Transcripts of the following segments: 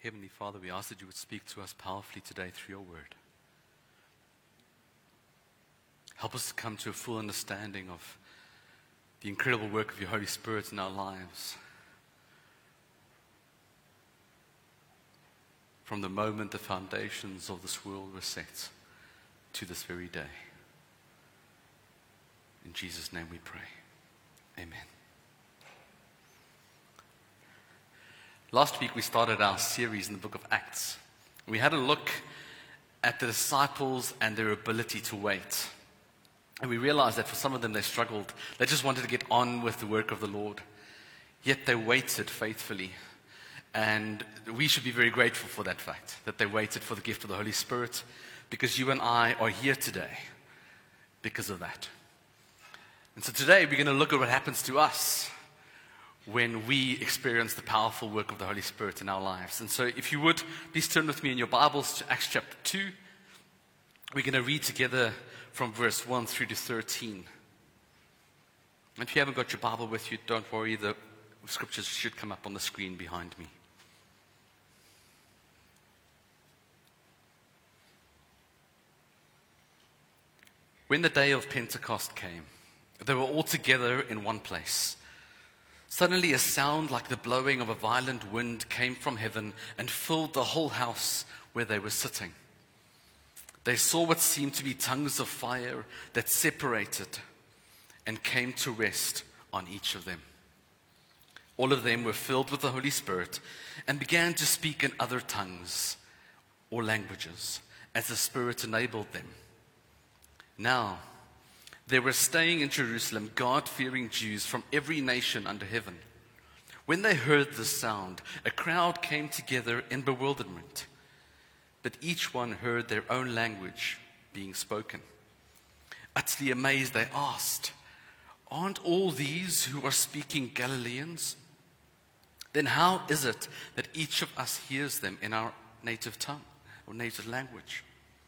Heavenly Father, we ask that you would speak to us powerfully today through your word. Help us to come to a full understanding of the incredible work of your Holy Spirit in our lives. From the moment the foundations of this world were set to this very day. In Jesus' name we pray. Amen. Last week we started our series in the book of Acts. We had a look at the disciples and their ability to wait. And we realized that for some of them they struggled. They just wanted to get on with the work of the Lord. Yet they waited faithfully. And we should be very grateful for that fact, that they waited for the gift of the Holy Spirit, because you and I are here today because of that. And so today we're going to look at what happens to us when we experience the powerful work of the Holy Spirit in our lives. And so if you would, please turn with me in your Bibles to Acts chapter 2. We're going to read together from verse 1 through to 13. And if you haven't got your Bible with you, don't worry, the scriptures should come up on the screen behind me. When the day of Pentecost came, they were all together in one place. Suddenly a sound like the blowing of a violent wind came from heaven and filled the whole house where they were sitting. They saw what seemed to be tongues of fire that separated and came to rest on each of them. All of them were filled with the Holy Spirit and began to speak in other tongues or languages as the Spirit enabled them. Now, there were staying in Jerusalem God-fearing Jews from every nation under heaven. When they heard this sound, a crowd came together in bewilderment, but each one heard their own language being spoken. Utterly amazed, they asked, "Aren't all these who are speaking Galileans? Then how is it that each of us hears them in our native tongue or native language?"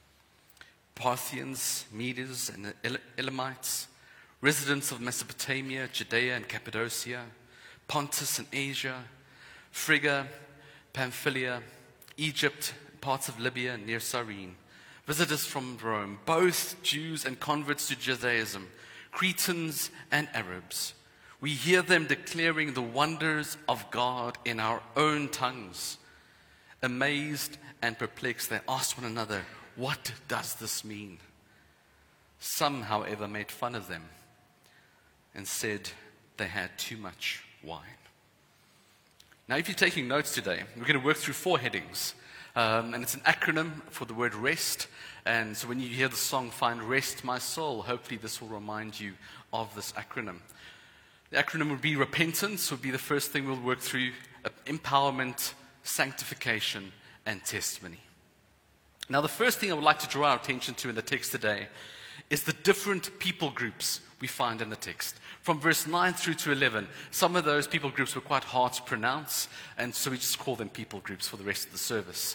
Parthians, Medes, and Elamites, residents of Mesopotamia, Judea and Cappadocia, Pontus and Asia, Phrygia, Pamphylia, Egypt, parts of Libya near Cyrene, visitors from Rome, both Jews and converts to Judaism, Cretans and Arabs. We hear them declaring the wonders of God in our own tongues. Amazed and perplexed, they asked one another, "What does this mean?" Some, however, made fun of them and said they had too much wine. Now, if you're taking notes today, we're going to work through 4 headings. And it's an acronym for the word rest. And so when you hear the song, "Find Rest, My Soul," hopefully this will remind you of this acronym. The acronym would be repentance, would be the first thing we'll work through, empowerment, sanctification, and testimony. Now, the first thing I would like to draw our attention to in the text today is the different people groups we find in the text. From verse 9 through to 11, some of those people groups were quite hard to pronounce, and so we just call them people groups for the rest of the service.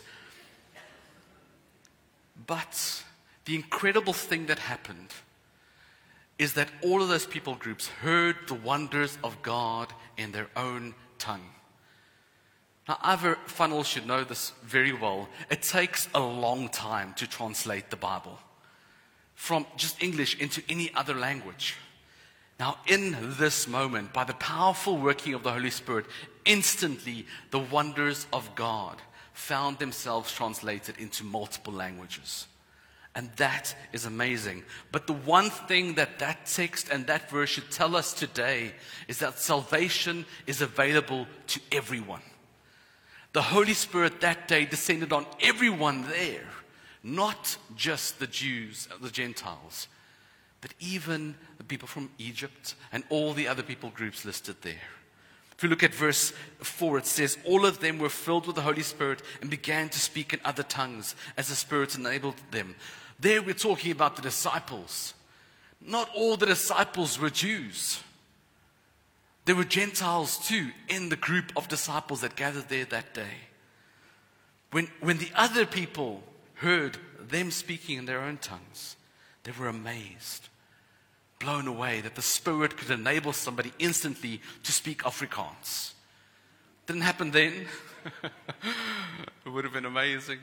But the incredible thing that happened is that all of those people groups heard the wonders of God in their own tongue. Now, other funnels should know this very well. It takes a long time to translate the Bible from just English into any other language. Now, in this moment, by the powerful working of the Holy Spirit, instantly the wonders of God found themselves translated into multiple languages. And that is amazing. But the one thing that text and that verse should tell us today is that salvation is available to everyone. The Holy Spirit that day descended on everyone there, not just the Jews, the Gentiles, but even the people from Egypt and all the other people groups listed there. If you look at verse 4, it says, "All of them were filled with the Holy Spirit and began to speak in other tongues as the Spirit enabled them." There we're talking about the disciples. Not all the disciples were Jews. There were Gentiles too in the group of disciples that gathered there that day. When the other people heard them speaking in their own tongues, they were amazed, blown away that the Spirit could enable somebody instantly to speak Afrikaans, Didn't happen then. It would have been amazing.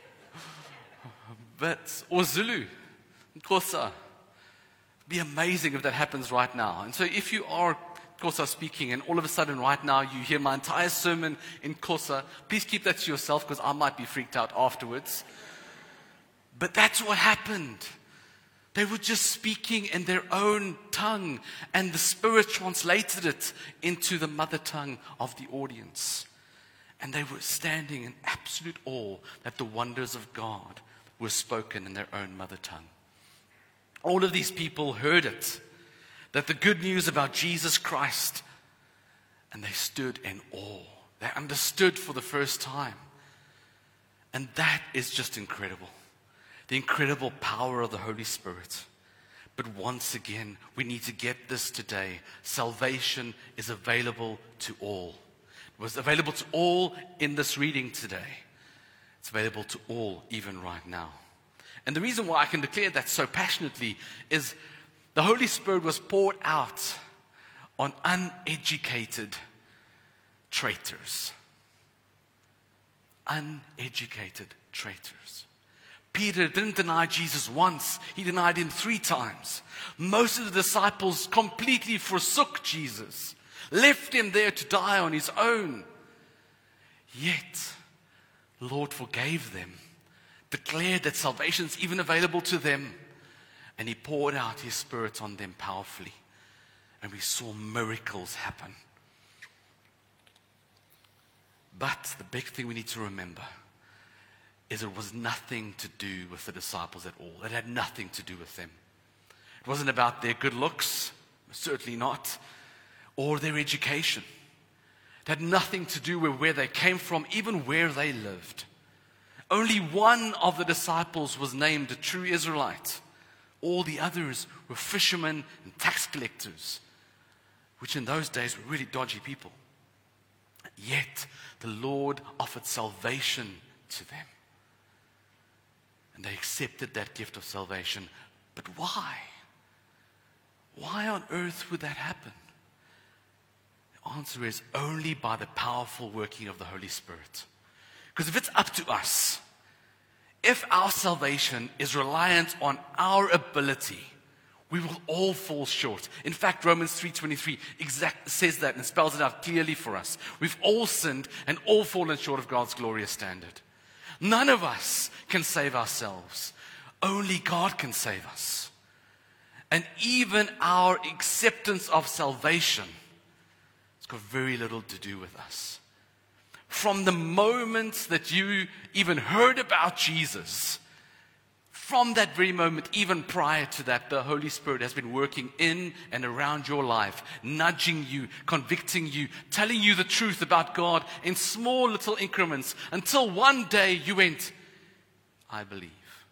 Or Zulu, Xhosa. Be amazing if that happens right now. And so if you are Xhosa speaking and all of a sudden right now you hear my entire sermon in Xhosa, please keep that to yourself because I might be freaked out afterwards. But that's what happened. They were just speaking in their own tongue, and the Spirit translated it into the mother tongue of the audience. And they were standing in absolute awe that the wonders of God were spoken in their own mother tongue. All of these people heard it, that the good news about Jesus Christ, and they stood in awe. They understood for the first time. And that is just incredible. The incredible power of the Holy Spirit. But once again, we need to get this today. Salvation is available to all. It was available to all in this reading today. It's available to all even right now. And the reason why I can declare that so passionately is the Holy Spirit was poured out on uneducated traitors. Uneducated traitors. Peter didn't deny Jesus once. He denied him 3 times. Most of the disciples completely forsook Jesus. Left him there to die on his own. Yet, the Lord forgave them. Declared that salvation is even available to them. And He poured out His Spirit on them powerfully. And we saw miracles happen. But the big thing we need to remember is it was nothing to do with the disciples at all. It had nothing to do with them. It wasn't about their good looks, certainly not, or their education. It had nothing to do with where they came from, even where they lived. Only one of the disciples was named a true Israelite. All the others were fishermen and tax collectors, which in those days were really dodgy people. Yet the Lord offered salvation to them. And they accepted that gift of salvation. But why? Why on earth would that happen? The answer is only by the powerful working of the Holy Spirit. Because if it's up to us, if our salvation is reliant on our ability, we will all fall short. In fact, Romans 3:23 says that and spells it out clearly for us. We've all sinned and all fallen short of God's glorious standard. None of us can save ourselves. Only God can save us. And even our acceptance of salvation has got very little to do with us. From the moment that you even heard about Jesus, from that very moment, even prior to that, the Holy Spirit has been working in and around your life, nudging you, convicting you, telling you the truth about God in small little increments, until one day you went, I believe.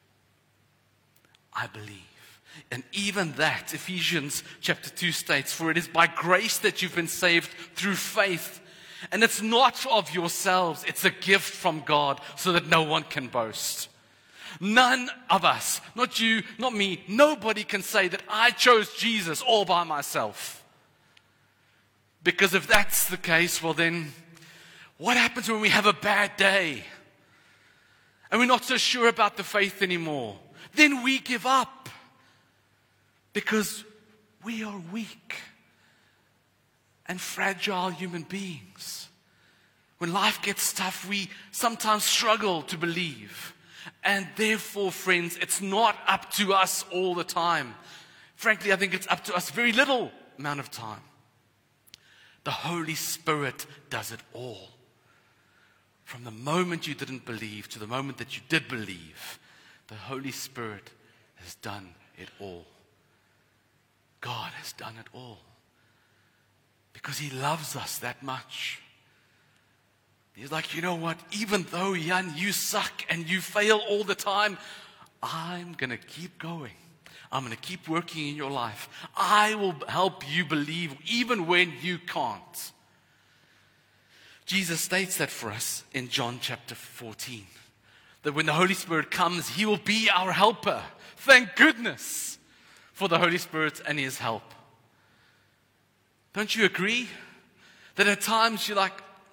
I believe. And even that, Ephesians chapter 2 states, for it is by grace that you've been saved through faith. And it's not of yourselves, it's a gift from God, so that no one can boast. None of us, not you, not me, nobody can say that I chose Jesus all by myself. Because if that's the case, well then, what happens when we have a bad day? And we're not so sure about the faith anymore? Then we give up. Because we are weak and fragile human beings. When life gets tough, we sometimes struggle to believe. And therefore, friends, it's not up to us all the time. Frankly, I think it's up to us very little amount of time. The Holy Spirit does it all. From the moment you didn't believe to the moment that you did believe, the Holy Spirit has done it all. God has done it all. Because He loves us that much. He's like, you know what? Even though, Jan, you suck and you fail all the time, I'm going to keep going. I'm going to keep working in your life. I will help you believe even when you can't. Jesus states that for us in John chapter 14. That when the Holy Spirit comes, He will be our helper. Thank goodness for the Holy Spirit and His help. Don't you agree? That at times you're like,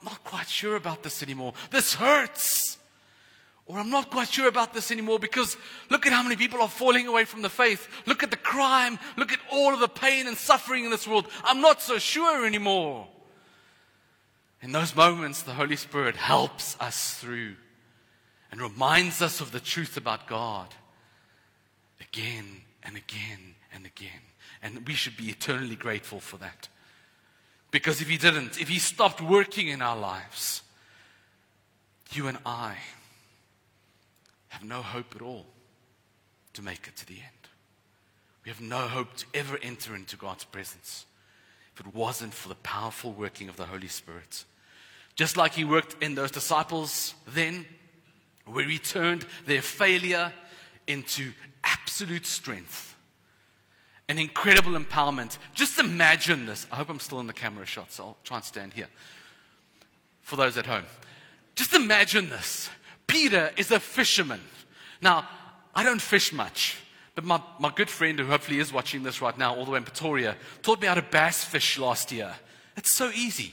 not quite sure about this anymore. This hurts. Or I'm not quite sure about this anymore because look at how many people are falling away from the faith. Look at the crime. Look at all of the pain and suffering in this world. I'm not so sure anymore. In those moments, the Holy Spirit helps us through and reminds us of the truth about God again and again and again. And we should be eternally grateful for that. Because if He didn't, if He stopped working in our lives, you and I have no hope at all to make it to the end. We have no hope to ever enter into God's presence if it wasn't for the powerful working of the Holy Spirit. Just like He worked in those disciples then, where He turned their failure into absolute strength and incredible empowerment. Just imagine this. I hope I'm still in the camera shot, so I'll try and stand here. For those at home, just imagine this. Peter is a fisherman. Now, I don't fish much, but my good friend, who hopefully is watching this right now, all the way in Pretoria, taught me how to bass fish last year. It's so easy.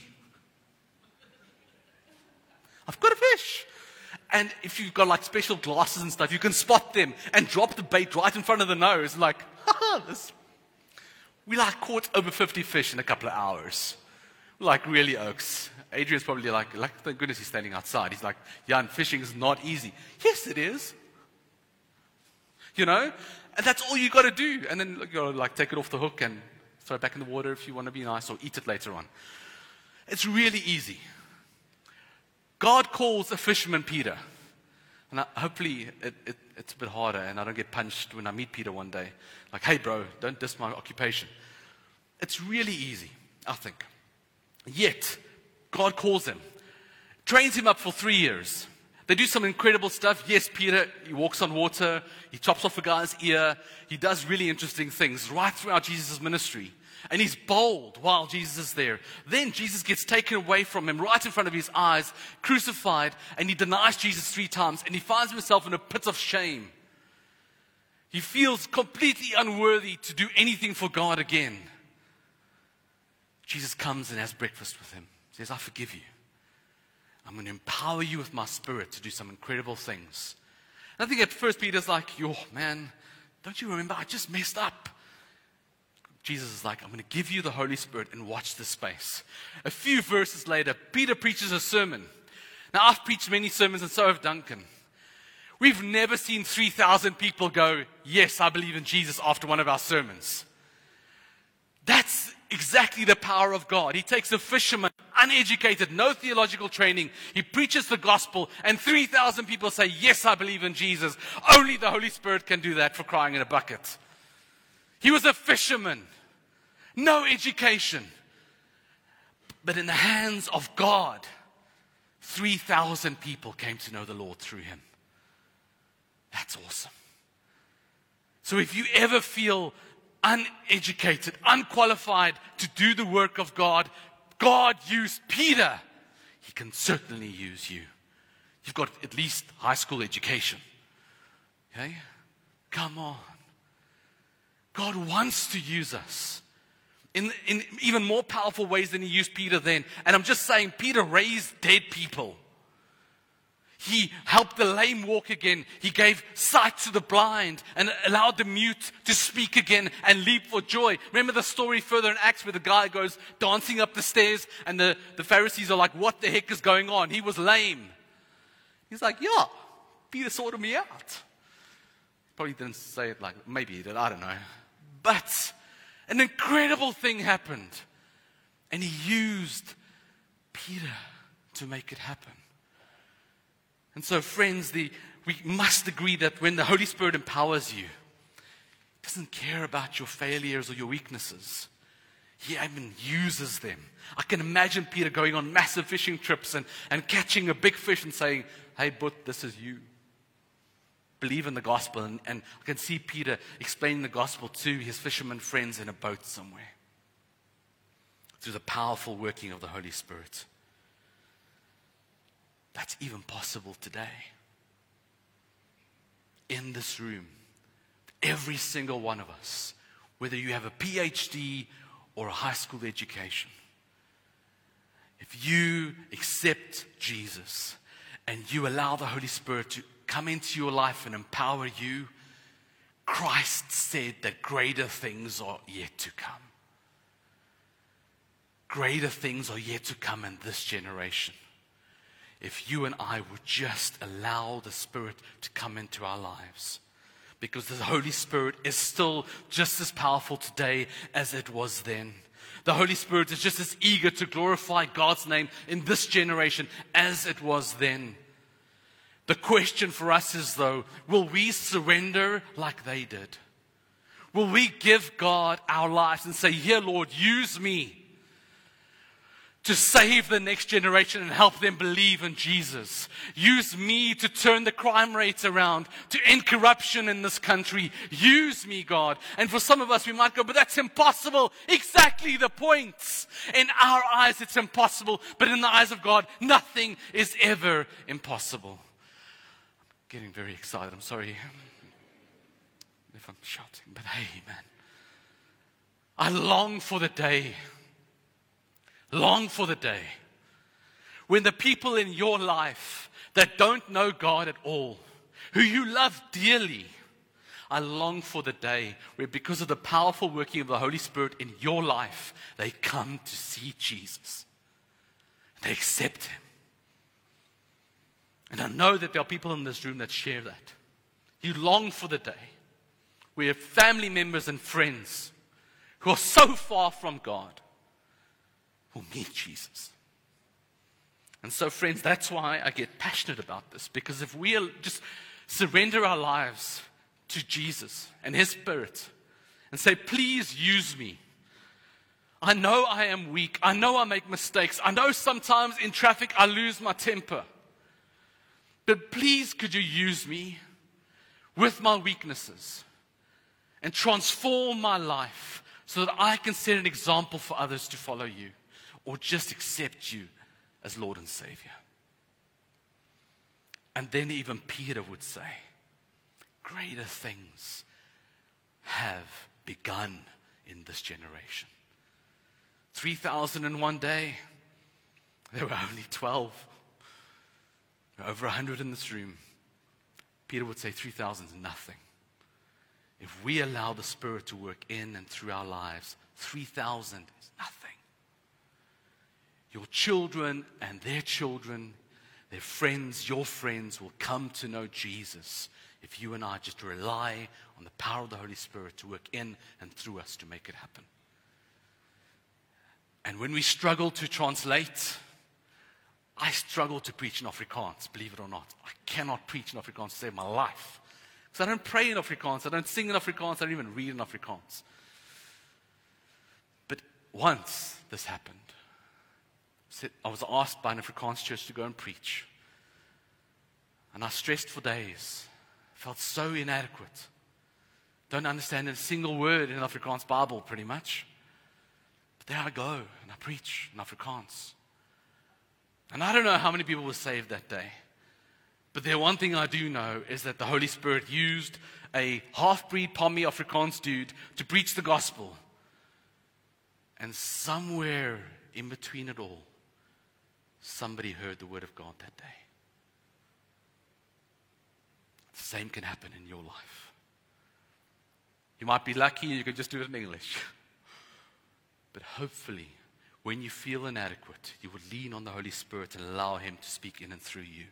I've got a fish. And if you've got like special glasses and stuff, you can spot them and drop the bait right in front of the nose. Like, this. We like caught over 50 fish in a couple of hours. Like really, Oaks. Adrian's probably like, thank goodness he's standing outside. He's like, Jan, fishing is not easy. Yes, it is. You know? And that's all you got to do. And then you got to like take it off the hook and throw it back in the water if you want to be nice, or eat it later on. It's really easy. God calls a fisherman Peter. And hopefully it's a bit harder and I don't get punched when I meet Peter one day. Like, hey bro, don't diss my occupation. It's really easy, I think. Yet, God calls him, trains him up for 3 years. They do some incredible stuff. Yes, Peter, he walks on water. He chops off a guy's ear. He does really interesting things right throughout Jesus' ministry. And he's bold while Jesus is there. Then Jesus gets taken away from him right in front of his eyes, crucified, and he denies Jesus 3 times, and he finds himself in a pit of shame. He feels completely unworthy to do anything for God again. Jesus comes and has breakfast with him. Says, I forgive you. I'm going to empower you with my Spirit to do some incredible things. And I think at first Peter's like, yo, man, don't you remember? I just messed up. Jesus is like, I'm going to give you the Holy Spirit and watch this space. A few verses later, Peter preaches a sermon. Now, I've preached many sermons and so have Duncan. We've never seen 3,000 people go, yes, I believe in Jesus after one of our sermons. That's exactly the power of God. He takes a fisherman, uneducated, no theological training. He preaches the gospel and 3,000 people say, yes, I believe in Jesus. Only the Holy Spirit can do that, for crying in a bucket. He was a fisherman, no education. But in the hands of God, 3,000 people came to know the Lord through him. That's awesome. So if you ever feel uneducated, unqualified to do the work of God, God used Peter. He can certainly use you. You've got at least high school education. Okay? Come on. God wants to use us in even more powerful ways than he used Peter then. And I'm just saying, Peter raised dead people. He helped the lame walk again. He gave sight to the blind and allowed the mute to speak again and leap for joy. Remember the story further in Acts where the guy goes dancing up the stairs and the Pharisees are like, what the heck is going on? He was lame. He's like, yeah, Peter sorted me out. Probably didn't say it like, maybe he did, I don't know. But an incredible thing happened. And he used Peter to make it happen. And so, friends, we must agree that when the Holy Spirit empowers you, he doesn't care about your failures or your weaknesses. He even uses them. I can imagine Peter going on massive fishing trips and catching a big fish and saying, hey, but this is you. Believe in the gospel. And I can see Peter explaining the gospel to his fishermen friends in a boat somewhere through the powerful working of the Holy Spirit. That's even possible today. In this room, every single one of us, whether you have a PhD or a high school education, if If you accept Jesus and you allow the Holy Spirit to come into your life and empower you, Christ said that greater things are yet to come. Greater things are yet to come in this generation. If you and I would just allow the Spirit to come into our lives. Because the Holy Spirit is still just as powerful today as it was then. The Holy Spirit is just as eager to glorify God's name in this generation as it was then. The question for us is, though, will we surrender like they did? Will we give God our lives and say, here, Lord, use me to save the next generation and help them believe in Jesus. Use me to turn the crime rates around, to end corruption in this country. Use me, God. And for some of us, we might go, but that's impossible. Exactly the point. In our eyes, it's impossible. But in the eyes of God, nothing is ever impossible. I'm getting very excited. I'm sorry if I'm shouting, but hey, man. I long for the day when the people in your life that don't know God at all, who you love dearly, I long for the day where, because of the powerful working of the Holy Spirit in your life, they come to see Jesus. They accept Him. And I know that there are people in this room that share that. You long for the day where family members and friends who are so far from God will meet Jesus. And so, friends, that's why I get passionate about this. Because if we just surrender our lives to Jesus and His Spirit and say, please use me. I know I am weak. I know I make mistakes. I know sometimes in traffic I lose my temper. But please, could you use me with my weaknesses and transform my life so that I can set an example for others to follow you? Or just accept you as Lord and Savior. And then even Peter would say, greater things have begun in this generation. 3,001 day, there were only 12. There were over 100 in this room. Peter would say 3,000 is nothing. If we allow the Spirit to work in and through our lives, 3,000 is nothing. Your children and their children, their friends, your friends will come to know Jesus if you and I just rely on the power of the Holy Spirit to work in and through us to make it happen. And when we struggle to translate, I struggle to preach in Afrikaans, believe it or not. I cannot preach in Afrikaans to save my life. Because I don't pray in Afrikaans, I don't sing in Afrikaans, I don't even read in Afrikaans. But once this happened, I was asked by an Afrikaans church to go and preach. And I stressed for days. Felt so inadequate. Don't understand a single word in an Afrikaans Bible, pretty much. But there I go, and I preach in Afrikaans. And I don't know how many people were saved that day. But the one thing I do know is that the Holy Spirit used a half-breed Pommy Afrikaans dude to preach the gospel. And somewhere in between it all, somebody heard the word of God that day. The same can happen in your life. You might be lucky you can just do it in English. But hopefully, when you feel inadequate, you will lean on the Holy Spirit and allow Him to speak in and through you.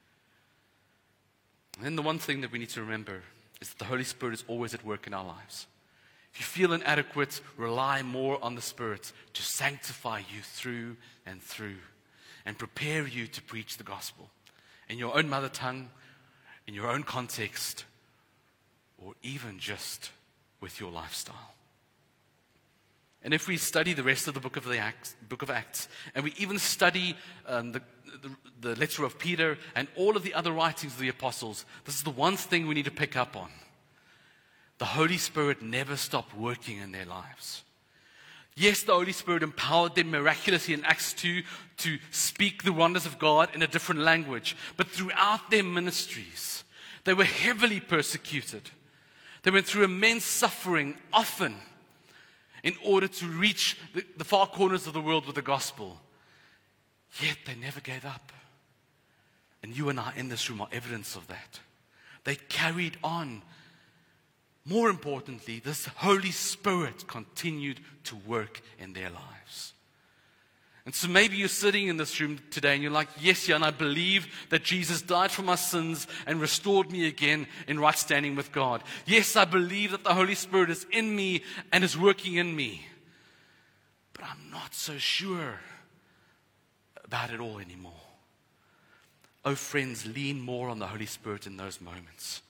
And then the one thing that we need to remember is that the Holy Spirit is always at work in our lives. If you feel inadequate, rely more on the Spirit to sanctify you through and through and prepare you to preach the gospel in your own mother tongue, in your own context, or even just with your lifestyle. And if we study the rest of the book of Acts, and we even study the letter of Peter and all of the other writings of the apostles, this is the one thing we need to pick up on. The Holy Spirit never stopped working in their lives. Yes, the Holy Spirit empowered them miraculously in Acts 2 to speak the wonders of God in a different language. But throughout their ministries, they were heavily persecuted. They went through immense suffering, often, in order to reach the far corners of the world with the gospel. Yet they never gave up. And you and I in this room are evidence of that. They carried on. More importantly, this Holy Spirit continued to work in their lives. And so maybe you're sitting in this room today and you're like, yes, Jan, I believe that Jesus died for my sins and restored me again in right standing with God. Yes, I believe that the Holy Spirit is in me and is working in me. But I'm not so sure about it all anymore. Oh, friends, lean more on the Holy Spirit in those moments.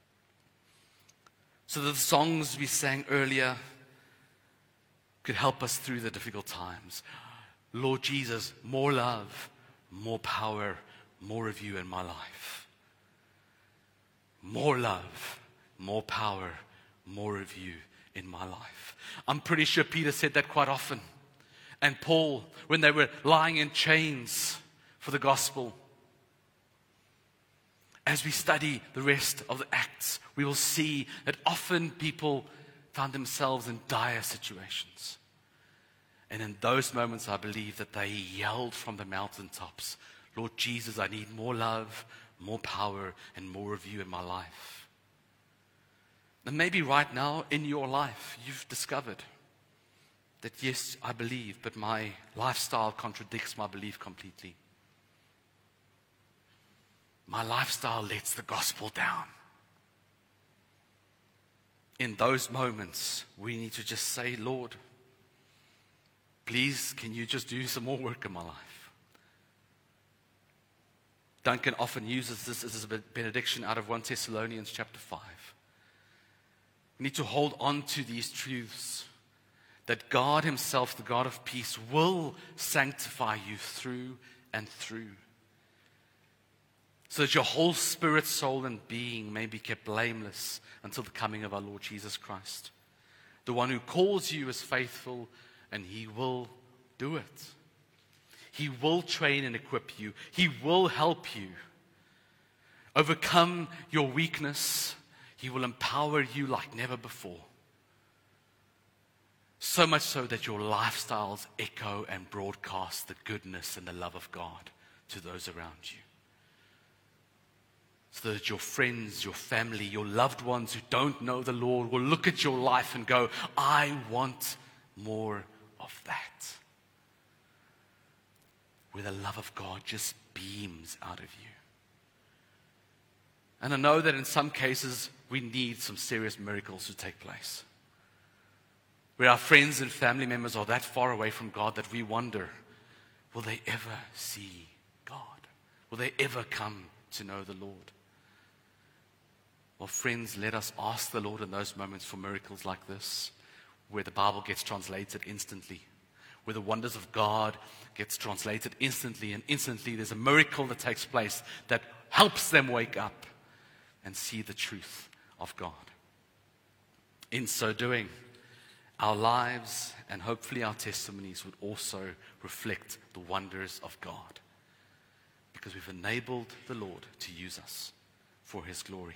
So that the songs we sang earlier could help us through the difficult times. Lord Jesus, more love, more power, more of you in my life. More love, more power, more of you in my life. I'm pretty sure Peter said that quite often. And Paul, when they were lying in chains for the gospel. As we study the rest of the Acts, we will see that often people found themselves in dire situations. And in those moments, I believe that they yelled from the mountaintops, Lord Jesus, I need more love, more power, and more of you in my life. And maybe right now in your life, you've discovered that yes, I believe, but my lifestyle contradicts my belief completely. My lifestyle lets the gospel down. In those moments, we need to just say, Lord, please, can you just do some more work in my life? Duncan often uses this as a benediction out of 1 Thessalonians chapter 5. We need to hold on to these truths that God himself, the God of peace, will sanctify you through and through, so that your whole spirit, soul, and being may be kept blameless until the coming of our Lord Jesus Christ. The one who calls you is faithful, and he will do it. He will train and equip you. He will help you overcome your weakness. He will empower you like never before. So much so that your lifestyles echo and broadcast the goodness and the love of God to those around you. So that your friends, your family, your loved ones who don't know the Lord will look at your life and go, I want more of that. Where the love of God just beams out of you. And I know that in some cases we need some serious miracles to take place. Where our friends and family members are that far away from God that we wonder, will they ever see God? Will they ever come to know the Lord? Well, friends, let us ask the Lord in those moments for miracles like this, where the Bible gets translated instantly, where the wonders of God gets translated instantly, and instantly there's a miracle that takes place that helps them wake up and see the truth of God. In so doing, our lives and hopefully our testimonies would also reflect the wonders of God, because we've enabled the Lord to use us for his glory.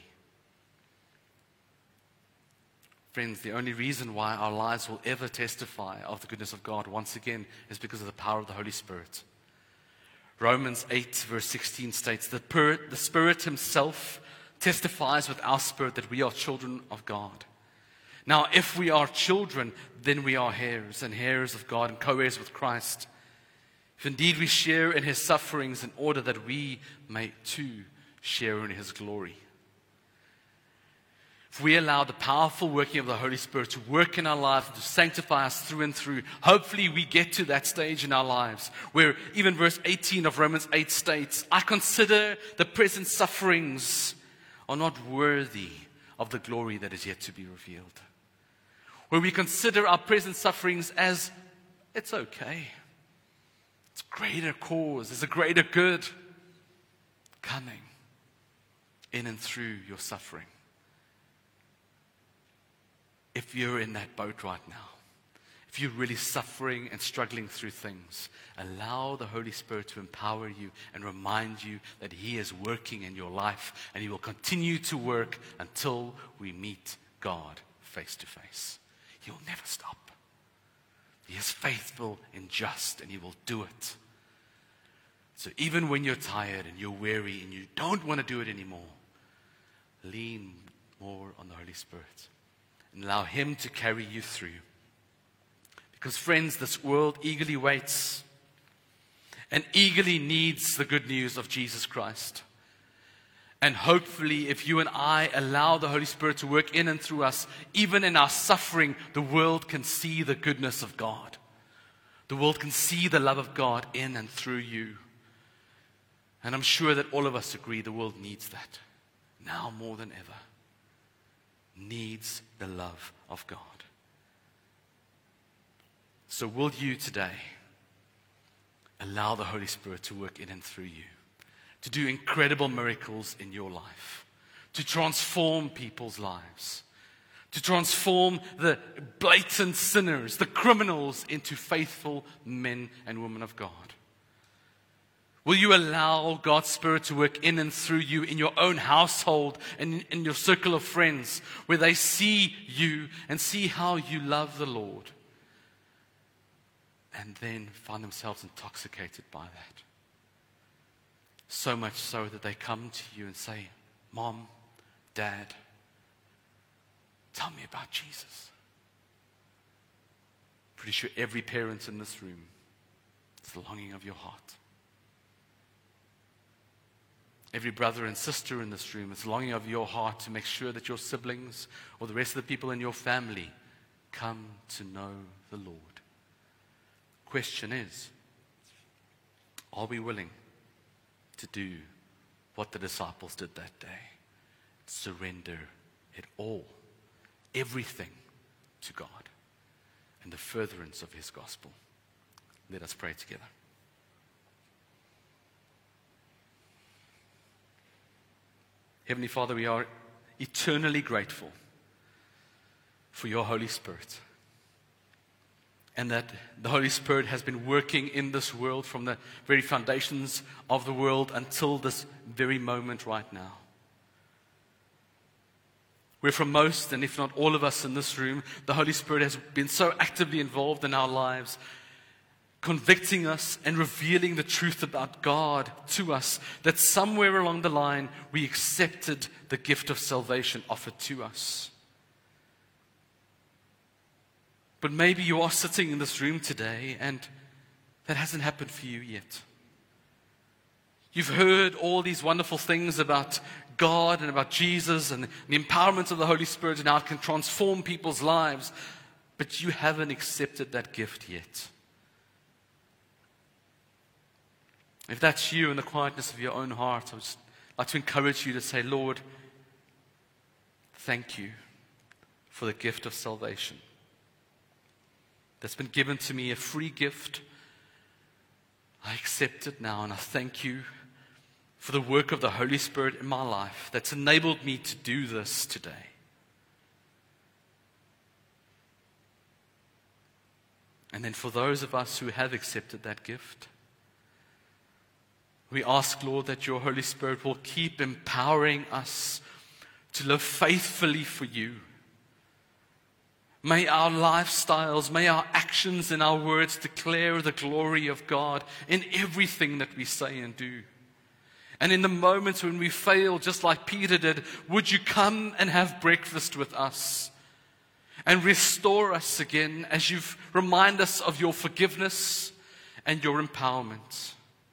Friends, the only reason why our lives will ever testify of the goodness of God, once again, is because of the power of the Holy Spirit. Romans 8 verse 16 states that the Spirit himself testifies with our spirit that we are children of God. Now, if we are children, then we are heirs, and heirs of God, and co-heirs with Christ. If indeed we share in his sufferings, in order that we may too share in his glory. If we allow the powerful working of the Holy Spirit to work in our lives, to sanctify us through and through, hopefully we get to that stage in our lives where even verse 18 of Romans 8 states, I consider the present sufferings are not worthy of the glory that is yet to be revealed. Where we consider our present sufferings as, it's okay. It's a greater cause, there's a greater good coming in and through your suffering. If you're in that boat right now, if you're really suffering and struggling through things, allow the Holy Spirit to empower you and remind you that he is working in your life, and he will continue to work until we meet God face to face. He will never stop. He is faithful and just, and he will do it. So even when you're tired and you're weary and you don't want to do it anymore, lean more on the Holy Spirit and allow Him to carry you through. Because friends, this world eagerly waits and eagerly needs the good news of Jesus Christ. And hopefully, if you and I allow the Holy Spirit to work in and through us, even in our suffering, the world can see the goodness of God. The world can see the love of God in and through you. And I'm sure that all of us agree the world needs that. Now more than ever. Needs the love of God. So will you today allow the Holy Spirit to work in and through you? To do incredible miracles in your life, to transform people's lives, to transform the blatant sinners, the criminals, into faithful men and women of God. Will you allow God's Spirit to work in and through you in your own household and in your circle of friends, where they see you and see how you love the Lord, and then find themselves intoxicated by that? So much so that they come to you and say, Mom, Dad, tell me about Jesus. Pretty sure every parent in this room, it's the longing of your heart. Every brother and sister in this room, it's the longing of your heart to make sure that your siblings or the rest of the people in your family come to know the Lord. Question is, are we willing to do what the disciples did that day? Surrender it all, everything, to God and the furtherance of His gospel. Let us pray together. Heavenly Father, we are eternally grateful for your Holy Spirit, and that the Holy Spirit has been working in this world from the very foundations of the world until this very moment right now. Where for most, and if not all of us in this room, the Holy Spirit has been so actively involved in our lives, convicting us and revealing the truth about God to us, that somewhere along the line we accepted the gift of salvation offered to us. But maybe you are sitting in this room today and that hasn't happened for you yet. You've heard all these wonderful things about God and about Jesus and the empowerment of the Holy Spirit and how it can transform people's lives, but you haven't accepted that gift yet. If that's you in the quietness of your own heart, I would just like to encourage you to say, Lord, thank you for the gift of salvation that's been given to me, a free gift. I accept it now, and I thank you for the work of the Holy Spirit in my life that's enabled me to do this today. And then for those of us who have accepted that gift, we ask, Lord, that your Holy Spirit will keep empowering us to live faithfully for you. May our lifestyles, may our actions and our words declare the glory of God in everything that we say and do. And in the moments when we fail, just like Peter did, would you come and have breakfast with us and restore us again as you remind us of your forgiveness and your empowerment.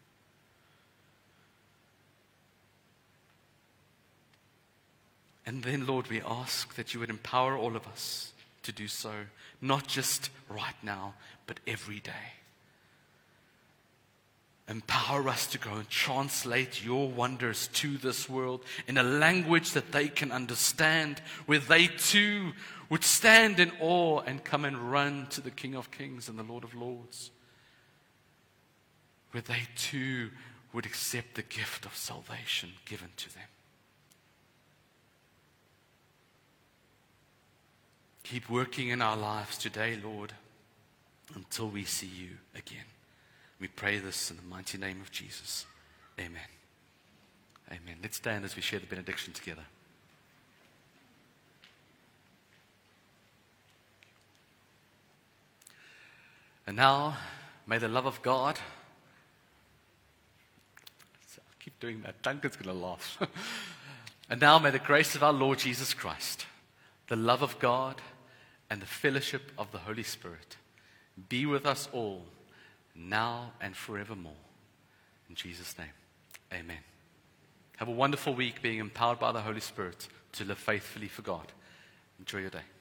And then, Lord, we ask that you would empower all of us to do so, not just right now, but every day. Empower us to go and translate your wonders to this world in a language that they can understand, where they too would stand in awe and come and run to the King of Kings and the Lord of Lords, where they too would accept the gift of salvation given to them. Keep working in our lives today, Lord, until we see you again. We pray this in the mighty name of Jesus. Amen. Amen. Let's stand as we share the benediction together. And now, may the love of God Keep doing that. Duncan's going to laugh. And now may the grace of our Lord Jesus Christ, the love of God, and the fellowship of the Holy Spirit be with us all, now and forevermore. In Jesus' name, amen. Have a wonderful week being empowered by the Holy Spirit to live faithfully for God. Enjoy your day.